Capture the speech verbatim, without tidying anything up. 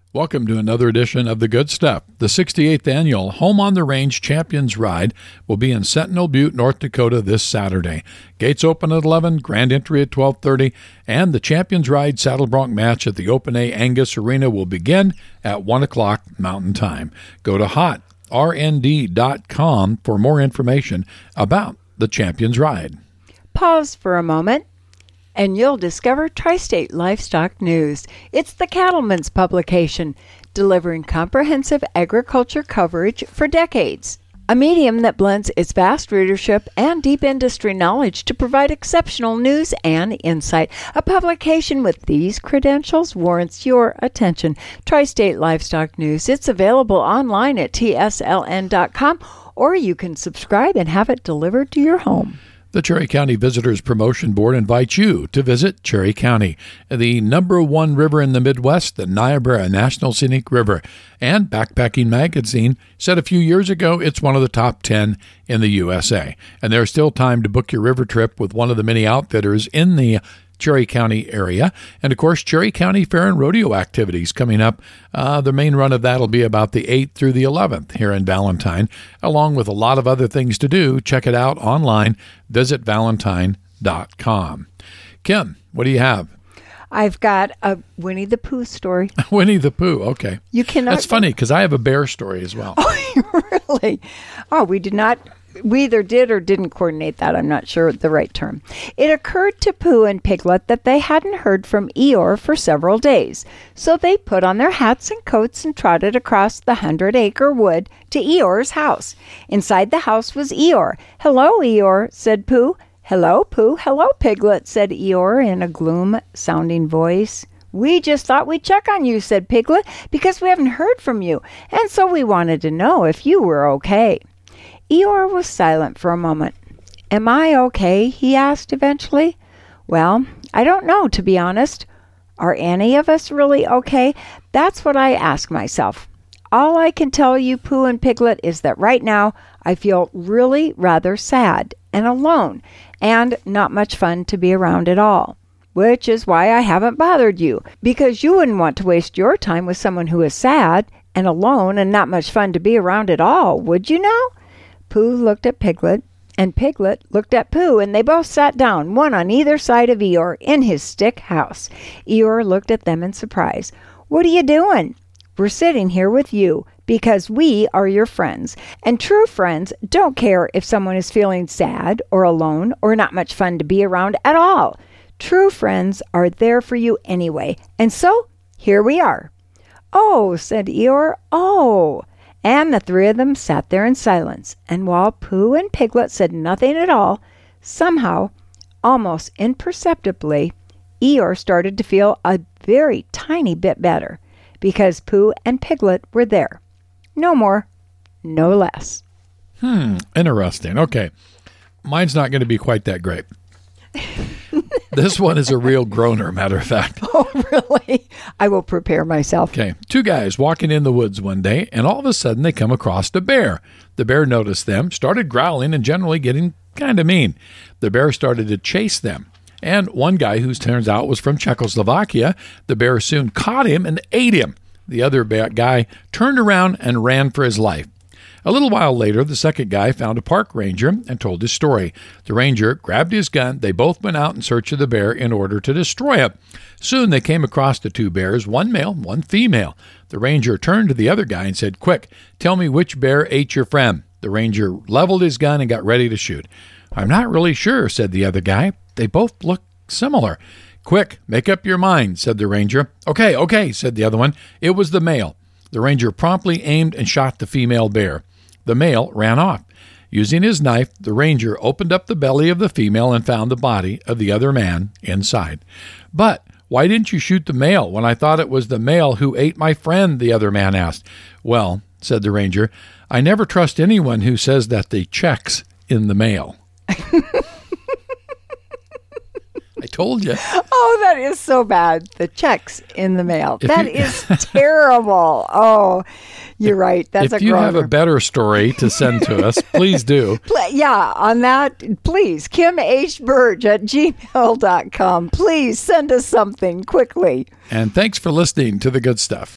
Welcome to another edition of The Good Stuff. The sixty-eighth Annual Home on the Range Champions Ride will be in Sentinel Butte, North Dakota this Saturday. Gates open at eleven, grand entry at twelve thirty, and the Champions Ride Saddle Bronc match at the Open A Angus Arena will begin at one o'clock Mountain Time. Go to hot r n d dot com for more information about the Champions Ride. Pause for a moment, and you'll discover Tri-State Livestock News. It's the Cattleman's publication, delivering comprehensive agriculture coverage for decades. A medium that blends its vast readership and deep industry knowledge to provide exceptional news and insight. A publication with these credentials warrants your attention. Tri-State Livestock News. It's available online at t s l n dot com, or you can subscribe and have it delivered to your home. The Cherry County Visitors Promotion Board invites you to visit Cherry County, the number one river in the Midwest, the Niobrara National Scenic River. And Backpacking Magazine said a few years ago it's one of the top ten in the U S A. And there's still time to book your river trip with one of the many outfitters in the Cherry County area. And, of course, Cherry County Fair and Rodeo activities coming up. Uh, the main run of that will be about the eighth through the eleventh here in Valentine, along with a lot of other things to do. Check it out online. Visit valentine dot com. Kim, what do you have? I've got a Winnie the Pooh story. Winnie the Pooh, okay. You cannot. That's funny because I have a bear story as well. Oh, really? Oh, we did not. We either did or didn't coordinate that. I'm not sure the right term. It occurred to Pooh and Piglet that they hadn't heard from Eeyore for several days. So they put on their hats and coats and trotted across the hundred-acre wood to Eeyore's house. Inside the house was Eeyore. "Hello, Eeyore," said Pooh. "Hello, Pooh. Hello, Piglet," said Eeyore in a gloom-sounding voice. "We just thought we'd check on you," said Piglet, "because we haven't heard from you, and so we wanted to know if you were okay." Eeyore was silent for a moment. "Am I okay?" he asked eventually. "Well, I don't know, to be honest. Are any of us really okay? That's what I ask myself. All I can tell you, Pooh and Piglet, is that right now I feel really rather sad and alone and not much fun to be around at all. Which is why I haven't bothered you, because you wouldn't want to waste your time with someone who is sad and alone and not much fun to be around at all, would you now?" Pooh looked at Piglet, and Piglet looked at Pooh, and they both sat down, one on either side of Eeyore, in his stick house. Eeyore looked at them in surprise. "What are you doing?" "We're sitting here with you, because we are your friends, and true friends don't care if someone is feeling sad or alone or not much fun to be around at all. True friends are there for you anyway, and so here we are." "Oh," said Eeyore, "oh." And the three of them sat there in silence, and while Pooh and Piglet said nothing at all, somehow, almost imperceptibly, Eeyore started to feel a very tiny bit better, because Pooh and Piglet were there. No more, no less. Hmm, interesting. Okay. Mine's not going to be quite that great. This one is a real groaner, matter of fact. Oh, really? I will prepare myself. Okay. Two guys walking in the woods one day, and all of a sudden they come across a bear. The bear noticed them, started growling, and generally getting kind of mean. The bear started to chase them. And one guy, who turns out was from Czechoslovakia, the bear soon caught him and ate him. The other bear guy turned around and ran for his life. A little while later, the second guy found a park ranger and told his story. The ranger grabbed his gun. They both went out in search of the bear in order to destroy it. Soon they came across the two bears, one male, one female. The ranger turned to the other guy and said, "Quick, tell me which bear ate your friend." The ranger leveled his gun and got ready to shoot. "I'm not really sure," said the other guy. "They both look similar." "Quick, make up your mind," said the ranger. "Okay, okay," said the other one. It was the male. The ranger promptly aimed and shot the female bear. The male ran off. Using his knife, the ranger opened up the belly of the female and found the body of the other man inside. "But why didn't you shoot the male when I thought it was the male who ate my friend?" the other man asked. "Well," said the ranger, "I never trust anyone who says that the check's in the mail." I told you. Oh, that is so bad. The check's in the mail. If that you, is terrible. Oh, you're right. That's if a If you groaner. have a better story to send to us, please do. Yeah, on that, please, Kim H. Burge at gmail dot com. Please send us something quickly. And thanks for listening to The Good Stuff.